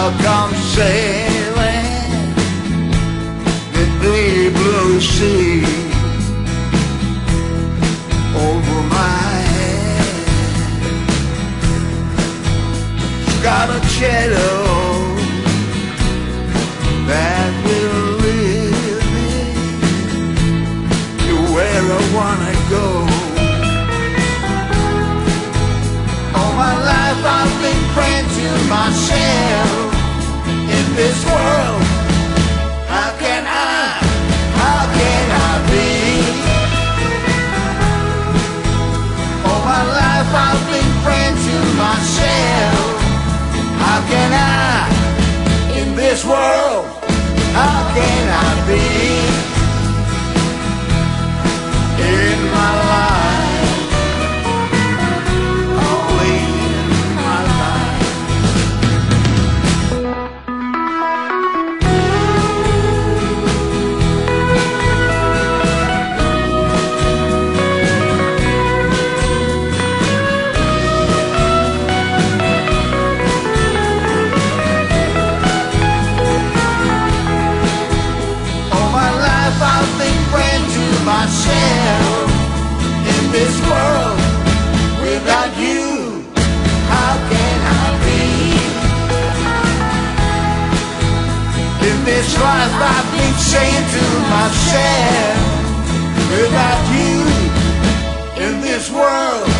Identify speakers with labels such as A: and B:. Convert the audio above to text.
A: come sailing the deep blue sea over my head. Scarlet shadow that will lead me to where I wanna go. All my life I've been praying to myself, in this world, how can I be? All my life I've been praying to myself, how can I, in this world, how can I be? In my life, only in my life. I've been praying to myself, in this world, without you, how can I be? In this life I've been saying to myself, without you, in this world,